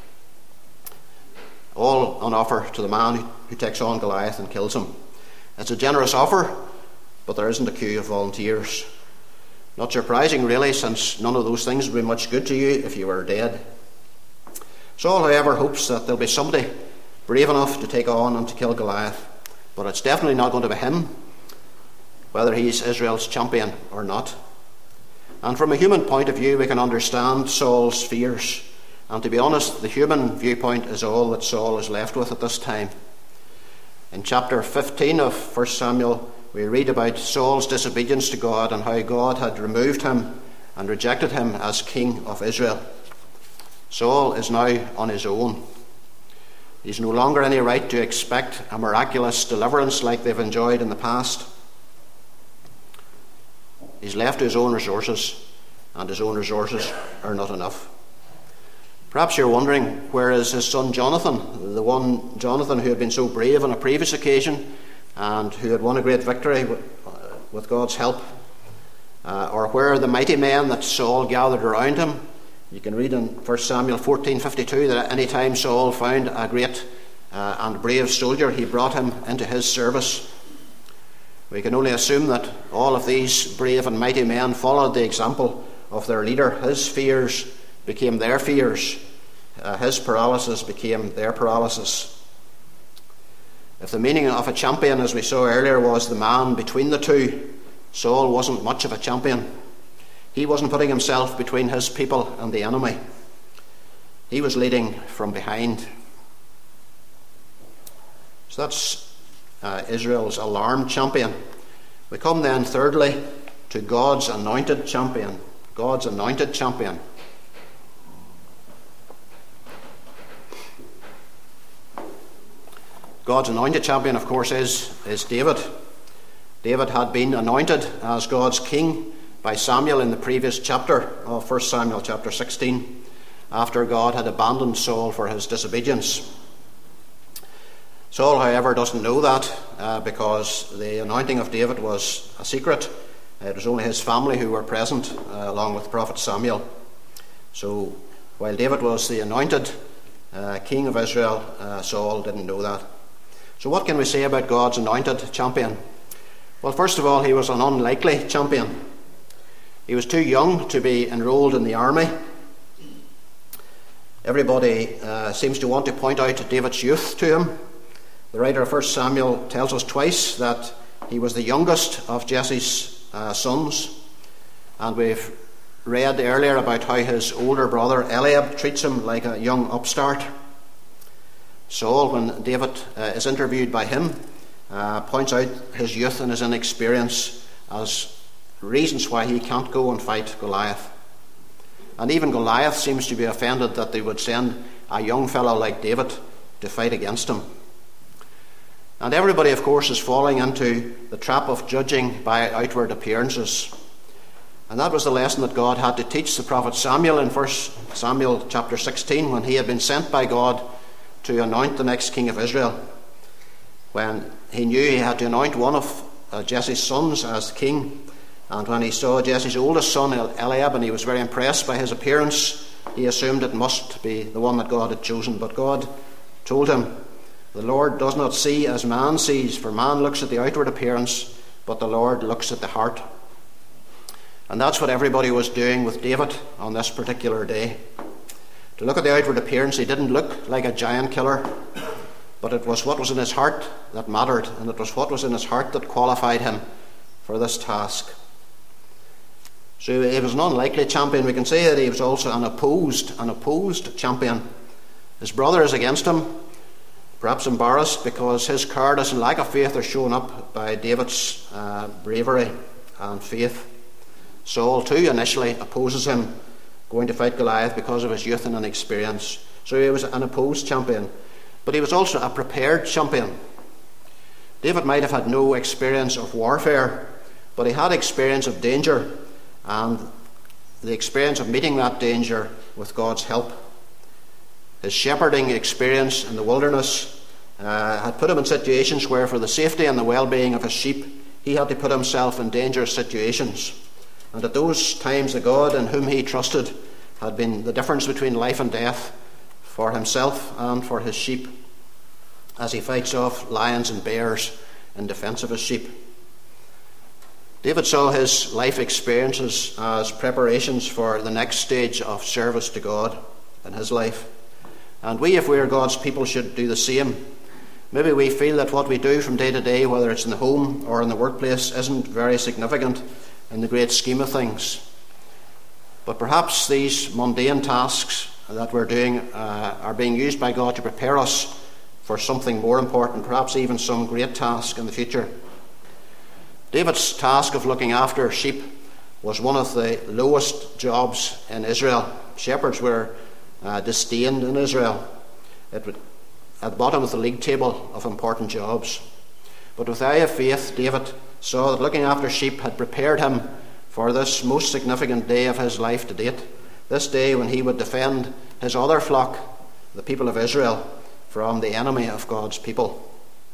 All on offer to the man who takes on Goliath and kills him. It's a generous offer, but there isn't a queue of volunteers. Not surprising, really, since none of those things would be much good to you if you were dead. Saul, however, hopes that there'll be somebody brave enough to take on and to kill Goliath, but it's definitely not going to be him, whether he's Israel's champion or not. And from a human point of view, we can understand Saul's fears. And to be honest, the human viewpoint is all that Saul is left with at this time. In chapter fifteen of First Samuel, we read about Saul's disobedience to God and how God had removed him and rejected him as king of Israel. Saul is now on his own. He's no longer any right to expect a miraculous deliverance like they've enjoyed in the past. He's left to his own resources, and his own resources are not enough. Perhaps you're wondering, where is his son Jonathan, the one Jonathan who had been so brave on a previous occasion and who had won a great victory with, uh, with God's help? Uh, or where are the mighty men that Saul gathered around him? You can read in First Samuel fourteen fifty-two that any time Saul found a great uh, and brave soldier, he brought him into his service. We can only assume that all of these brave and mighty men followed the example of their leader. His fears became their fears. Uh, his paralysis became their paralysis. If the meaning of a champion, as we saw earlier, was the man between the two, Saul wasn't much of a champion. He wasn't putting himself between his people and the enemy. He was leading from behind. So that's uh, Israel's alarmed champion. We come then, thirdly, to God's anointed champion. God's anointed champion. God's anointed champion, of course, is, is David. David had been anointed as God's king by Samuel in the previous chapter of First Samuel chapter sixteen, after God had abandoned Saul for his disobedience. Saul, however, doesn't know that uh, because the anointing of David was a secret. It was only his family who were present, uh, along with Prophet Samuel. So, while David was the anointed uh, king of Israel, uh, Saul didn't know that. So what can we say about God's anointed champion? Well, first of all, he was an unlikely champion. He was too young to be enrolled in the army. Everybody uh, seems to want to point out David's youth to him. The writer of First Samuel tells us twice that he was the youngest of Jesse's uh, sons. And we've read earlier about how his older brother Eliab treats him like a young upstart. Saul, when David uh, is interviewed by him, uh, points out his youth and his inexperience as reasons why he can't go and fight Goliath. And even Goliath seems to be offended that they would send a young fellow like David to fight against him. And everybody, of course, is falling into the trap of judging by outward appearances. And that was the lesson that God had to teach the prophet Samuel in First Samuel chapter sixteen, when he had been sent by God to anoint the next king of Israel. When he knew he had to anoint one of uh, Jesse's sons as king, and when he saw Jesse's oldest son Eliab, and he was very impressed by his appearance, he assumed it must be the one that God had chosen. But God told him, "The Lord does not see as man sees, for man looks at the outward appearance, but the Lord looks at the heart." And that's what everybody was doing with David on this particular day. To look at the outward appearance, he didn't look like a giant killer, but it was what was in his heart that mattered, and it was what was in his heart that qualified him for this task. So he was an unlikely champion. We can say that he was also an opposed, an opposed champion. His brother is against him, perhaps embarrassed because his cowardice and lack of faith are shown up by David's uh, bravery and faith. Saul too initially opposes him going to fight Goliath because of his youth and inexperience. So he was an opposed champion, but he was also a prepared champion. David might have had no experience of warfare, but he had experience of danger, and the experience of meeting that danger with God's help. His shepherding experience in the wilderness uh, had put him in situations where, for the safety and the well-being of his sheep, he had to put himself in dangerous situations. And at those times, the God in whom he trusted had been the difference between life and death for himself and for his sheep, as he fights off lions and bears in defence of his sheep. David saw his life experiences as preparations for the next stage of service to God in his life. And we, if we are God's people, should do the same. Maybe we feel that what we do from day to day, whether it's in the home or in the workplace, isn't very significant in the great scheme of things. But perhaps these mundane tasks that we're doing uh, are being used by God to prepare us for something more important, perhaps even some great task in the future. David's task of looking after sheep was one of the lowest jobs in Israel. Shepherds were uh, disdained in Israel. It would, at the bottom of the league table of important jobs. But with the eye of faith, David saw that looking after sheep had prepared him for this most significant day of his life to date, this day when he would defend his other flock, the people of Israel, from the enemy of God's people.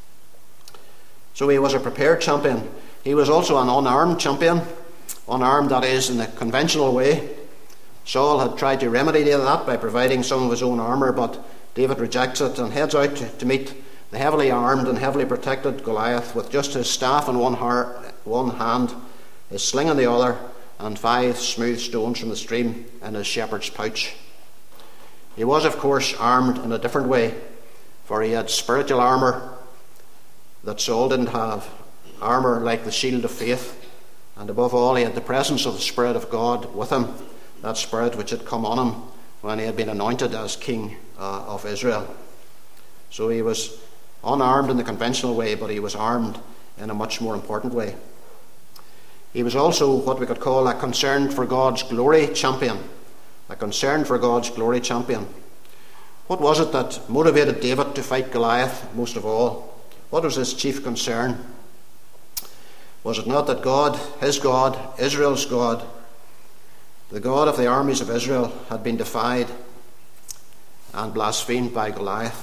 So he was a prepared champion. He was also an unarmed champion, unarmed, that is, in the conventional way. Saul had tried to remedy that by providing some of his own armour, but David rejects it and heads out to, to meet the heavily armed and heavily protected Goliath with just his staff in one, heart, one hand, his sling in the other, and five smooth stones from the stream in his shepherd's pouch. He was, of course, armed in a different way, for he had spiritual armour that Saul didn't have, armour like the shield of faith, and above all he had the presence of the Spirit of God with him, that Spirit which had come on him when he had been anointed as king uh, of Israel. So he was unarmed in the conventional way, but he was armed in a much more important way. He was also what we could call a concerned for God's glory champion. A concerned for God's glory champion. What was it that motivated David to fight Goliath most of all? What was his chief concern? Was it not that God, his God, Israel's God, the God of the armies of Israel, had been defied and blasphemed by Goliath?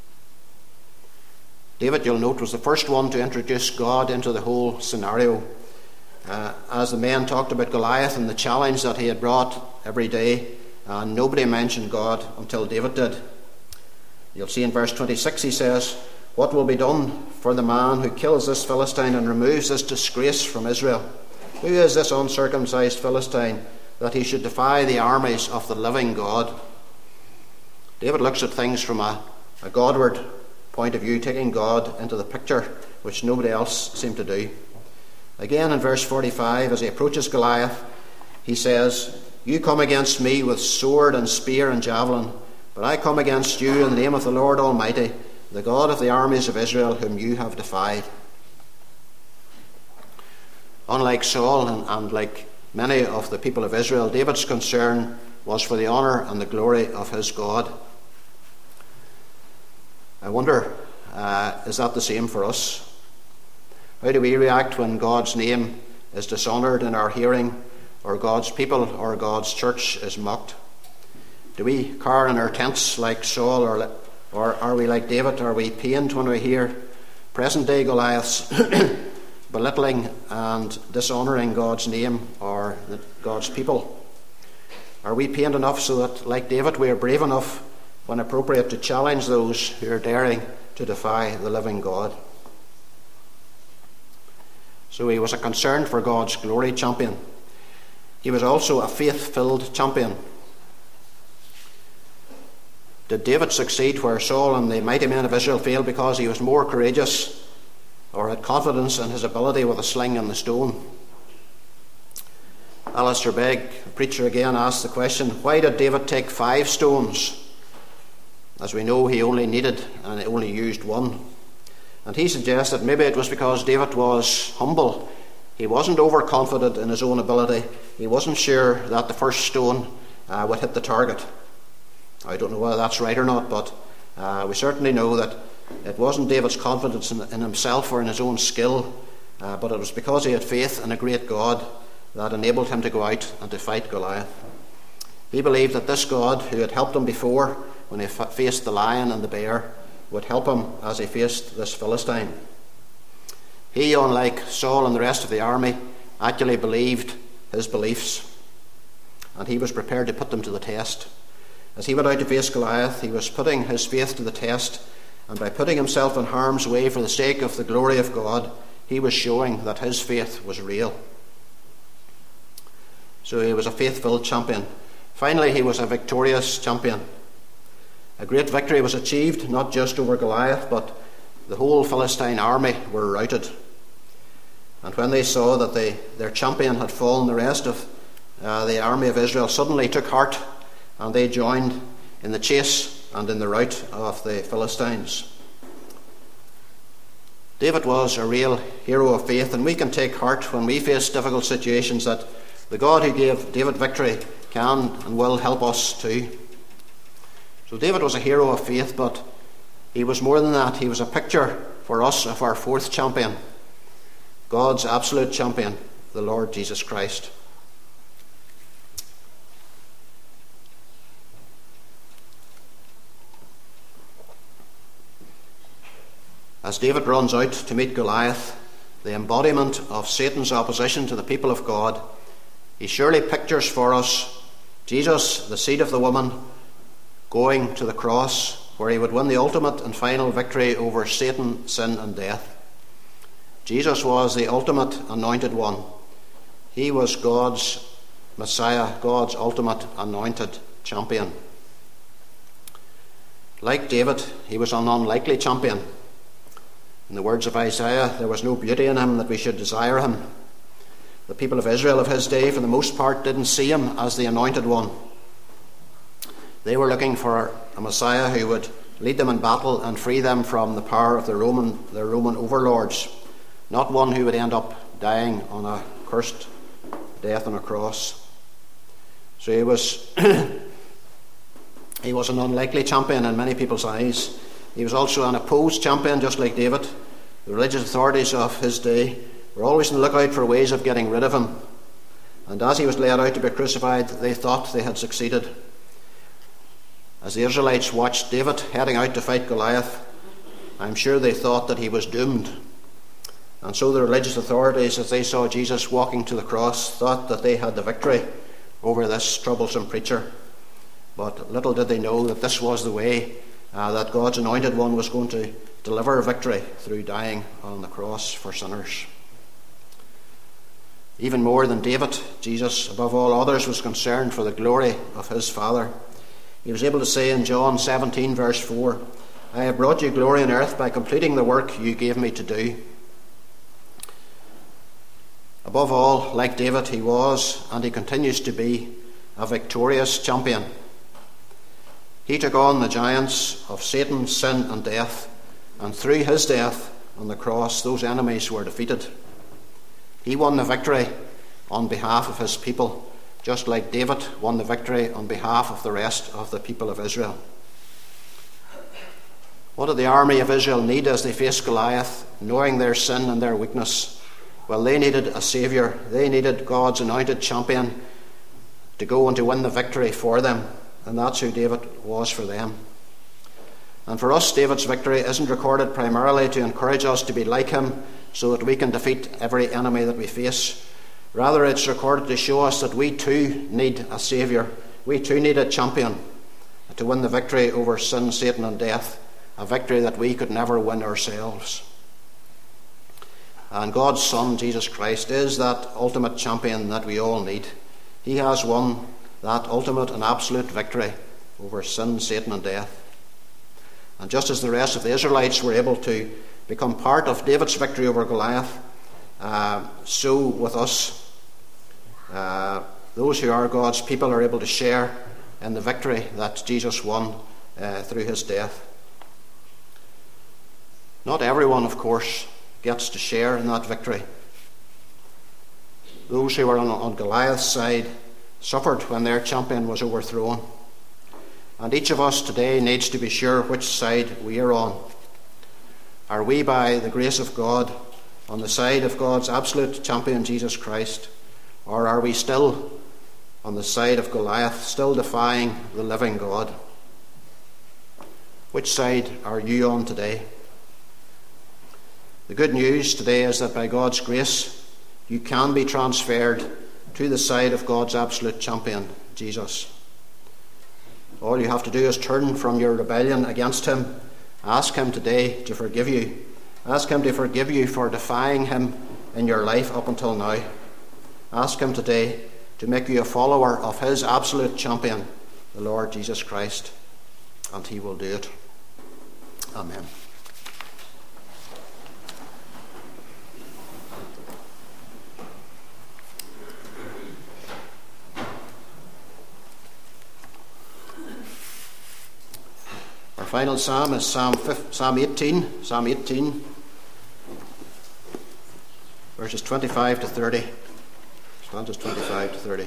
David, you'll note, was the first one to introduce God into the whole scenario. Uh, as the men talked about Goliath and the challenge that he had brought every day, and uh, nobody mentioned God until David did. You'll see in verse twenty-six he says, "What will be done for the man who kills this Philistine and removes this disgrace from Israel? Who is this uncircumcised Philistine that he should defy the armies of the living God?" David looks at things from a, a Godward point of view, taking God into the picture, which nobody else seemed to do. Again in verse forty-five, as he approaches Goliath, he says, "You come against me with sword and spear and javelin, but I come against you in the name of the Lord Almighty, the God of the armies of Israel, whom you have defied." Unlike Saul and, and like many of the people of Israel, David's concern was for the honour and the glory of his God. I wonder, uh, is that the same for us? How do we react when God's name is dishonoured in our hearing, or God's people or God's church is mocked? Do we cower in our tents like Saul, or, or are we like David? Are we pained when we hear present-day Goliaths belittling and dishonouring God's name or God's people? Are we pained enough so that, like David, we are brave enough, when appropriate, to challenge those who are daring to defy the living God? So he was a concern for God's glory champion. He was also a faith-filled champion. Did David succeed where Saul and the mighty men of Israel failed because he was more courageous or had confidence in his ability with a sling and the stone? Alistair Begg, the preacher, again asked the question, why did David take five stones? As we know, he only needed and he only used one. And he suggested maybe it was because David was humble. He wasn't overconfident in his own ability. He wasn't sure that the first stone uh, would hit the target. I don't know whether that's right or not, but uh, we certainly know that it wasn't David's confidence in, in himself or in his own skill, uh, but it was because he had faith in a great God that enabled him to go out and to fight Goliath. He believed that this God, who had helped him before when he fa- faced the lion and the bear, would help him as he faced this Philistine. He, unlike Saul and the rest of the army, actually believed his beliefs, and he was prepared to put them to the test. As he went out to face Goliath, he was putting his faith to the test, and by putting himself in harm's way for the sake of the glory of God, he was showing that his faith was real. So he was a faith-filled champion. Finally, he was a victorious champion. A great victory was achieved, not just over Goliath, but the whole Philistine army were routed. And when they saw that they, their champion had fallen, the rest of uh, the army of Israel suddenly took heart, and they joined in the chase and in the rout of the Philistines. David was a real hero of faith, and we can take heart when we face difficult situations that the God who gave David victory can and will help us too. So David was a hero of faith, but he was more than that. He was a picture for us of our fourth champion, God's absolute champion, the Lord Jesus Christ. As David runs out to meet Goliath, the embodiment of Satan's opposition to the people of God, he surely pictures for us Jesus, the seed of the woman, going to the cross, where he would win the ultimate and final victory over Satan, sin and death. Jesus was the ultimate anointed one. He was God's Messiah, God's ultimate anointed champion. Like David, he was an unlikely champion. In the words of Isaiah, there was no beauty in him that we should desire him. The people of Israel of his day, for the most part, didn't see him as the anointed one. They were looking for a Messiah who would lead them in battle and free them from the power of the Roman, their Roman overlords, not one who would end up dying on a cursed death on a cross. So he was he was an unlikely champion in many people's eyes. He was also an opposed champion, just like David. The religious authorities of his day were always on the lookout for ways of getting rid of him. And as he was laid out to be crucified, they thought they had succeeded. As the Israelites watched David heading out to fight Goliath, I'm sure they thought that he was doomed. And so the religious authorities, as they saw Jesus walking to the cross, thought that they had the victory over this troublesome preacher. But little did they know that this was the way uh, that God's anointed one was going to deliver victory through dying on the cross for sinners. Even more than David, Jesus, above all others, was concerned for the glory of his Father. He was able to say in John seventeen, verse four, I have brought you glory on earth by completing the work you gave me to do. Above all, like David, he was, and he continues to be, a victorious champion. He took on the giants of Satan, sin and death, and through his death on the cross, those enemies were defeated. He won the victory on behalf of his people, just like David won the victory on behalf of the rest of the people of Israel. What did the army of Israel need as they faced Goliath, knowing their sin and their weakness? Well, they needed a saviour. They needed God's anointed champion to go and to win the victory for them. And that's who David was for them. And for us, David's victory isn't recorded primarily to encourage us to be like him so that we can defeat every enemy that we face. Rather, it's recorded to show us that we too need a saviour. We too need a champion to win the victory over sin, Satan and death, a victory that we could never win ourselves. And God's Son, Jesus Christ, is that ultimate champion that we all need. He has won that ultimate and absolute victory over sin, Satan and death. And just as the rest of the Israelites were able to become part of David's victory over Goliath, uh, so with us, uh, those who are God's people are able to share in the victory that Jesus won uh, through his death. Not everyone, of course, gets to share in that victory. Those who were on, on Goliath's side suffered when their champion was overthrown. And each of us today needs to be sure which side we are on. Are we, by the grace of God, on the side of God's absolute champion, Jesus Christ? Or are we still on the side of Goliath, still defying the living God? Which side are you on today? The good news today is that by God's grace, you can be transferred to the side of God's absolute champion, Jesus. All you have to do is turn from your rebellion against him. Ask him today to forgive you. Ask him to forgive you for defying him in your life up until now. Ask him today to make you a follower of his absolute champion, the Lord Jesus Christ, and he will do it. Amen. Our final psalm is Psalm Psalm eighteen, Psalm eighteen, verses twenty-five to thirty. Stanzas twenty-five to thirty.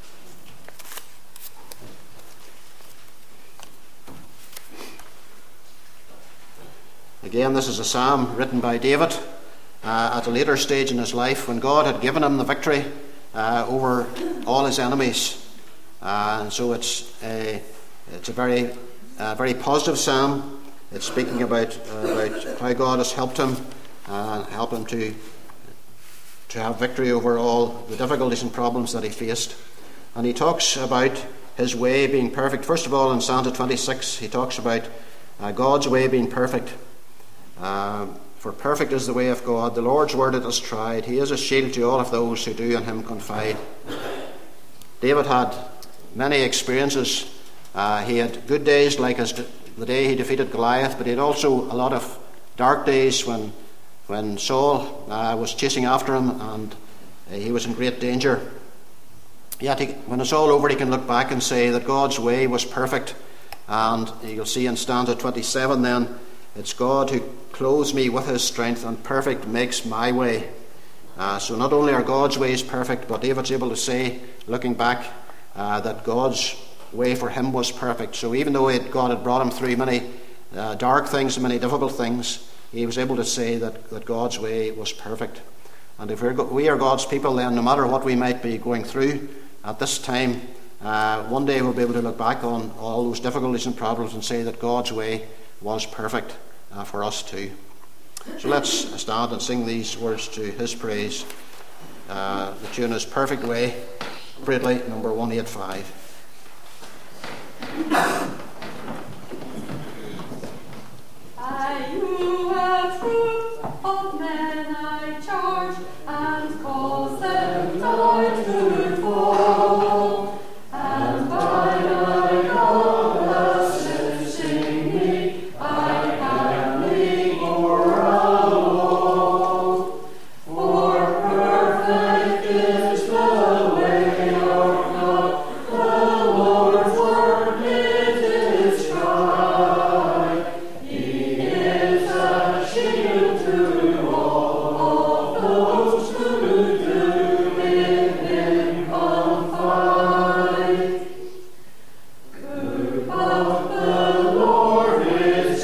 Again, this is a psalm written by David uh, at a later stage in his life when God had given him the victory uh, over all his enemies. Uh, and so it's a, it's a very A very positive psalm. It's speaking about, uh, about how God has helped him and uh, helped him to, to have victory over all the difficulties and problems that he faced. And he talks about his way being perfect. First of all, in stanza twenty-six, he talks about uh, God's way being perfect. Uh, For perfect is the way of God. The Lord's word it is tried. He is a shield to all of those who do in him confide. David had many experiences. Uh, he had good days like his, the day he defeated Goliath, but he had also a lot of dark days when when Saul uh, was chasing after him and uh, he was in great danger. Yet he, when it's all over, he can look back and say that God's way was perfect. And you'll see in stanza twenty-seven then, it's God who clothes me with his strength, and perfect makes my way. Uh, so not only are God's ways perfect, but David's able to say, looking back, uh, that God's way for him was perfect. So even though it, God had brought him through many uh, dark things and many difficult things, he was able to say that, that God's way was perfect. And if we're, we are God's people, then no matter what we might be going through at this time, uh, one day we'll be able to look back on all those difficulties and problems and say that God's way was perfect uh, for us too. So let's stand and sing these words to his praise. Uh, the tune is Perfect Way, Bradley, number one eighty-five. I who have fruit of men I charge, and cause them not to fall, and by my God assisting me, I can lead o'er all. For perfect is the way of God, the Lord's word it is tried. He is a shield to all those who do in him confide. Good of the Lord is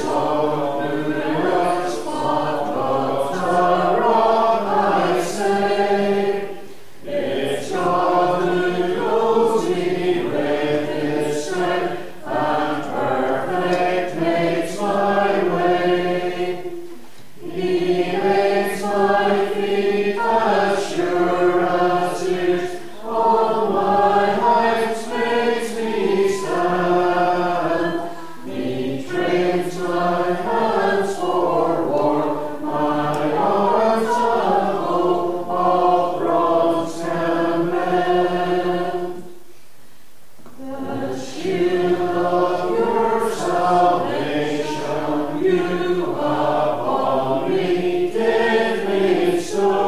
our spot of the rock, I say. It's God who clothes me with his strength, and perfect makes my way. He makes my feet as sure as deers, on my heights makes me stand. He trains my hands for war, my arms a bow of bronze can mend. The shield of your salvation you upon me did me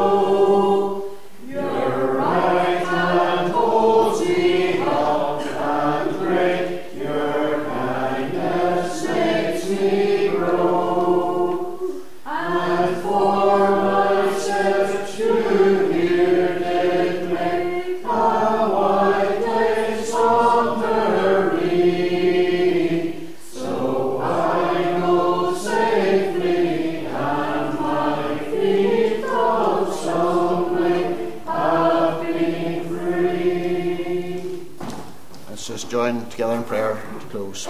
so. Your right hand holds me up and great, your kindness makes me grow. And for myself to hear did make a wide place under me. So I go safely, and my feet from stumbling have been free. Let's just join together in prayer to close.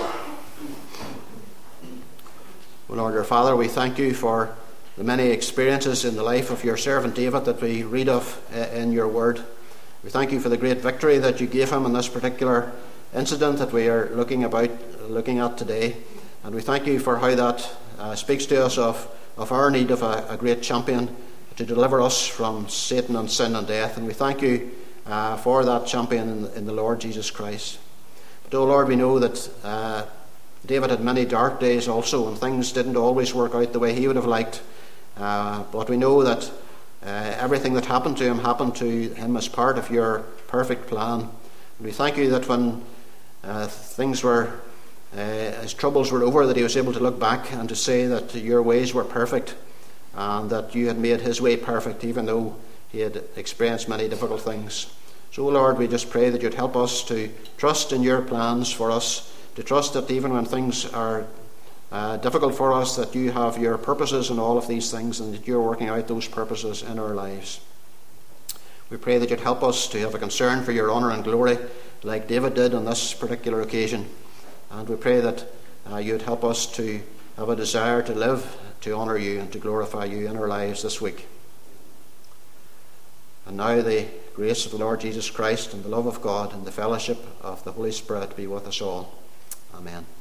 O Lord our Father, we thank you for the many experiences in the life of your servant David that we read of in your word. We thank you for the great victory that you gave him in this particular incident that we are looking about, looking at today. And we thank you for how that uh, speaks to us of, of our need of a, a great champion to deliver us from Satan and sin and death. And we thank you uh, for that champion in, in the Lord Jesus Christ. But, oh Lord, we know that uh, David had many dark days also, and things didn't always work out the way he would have liked. Uh, but we know that uh, everything that happened to him happened to him as part of your perfect plan. And we thank you that when uh, things were, uh, his troubles were over, that he was able to look back and to say that your ways were perfect, and that you had made his way perfect, even though he had experienced many difficult things. So, Lord, we just pray that you'd help us to trust in your plans for us, to trust that even when things are uh, difficult for us, that you have your purposes in all of these things, and that you're working out those purposes in our lives. We pray that you'd help us to have a concern for your honour and glory, like David did on this particular occasion. And we pray that uh, you'd help us to have a desire to live, to honour you, and to glorify you in our lives this week. And now the grace of the Lord Jesus Christ, and the love of God, and the fellowship of the Holy Spirit be with us all. Amen.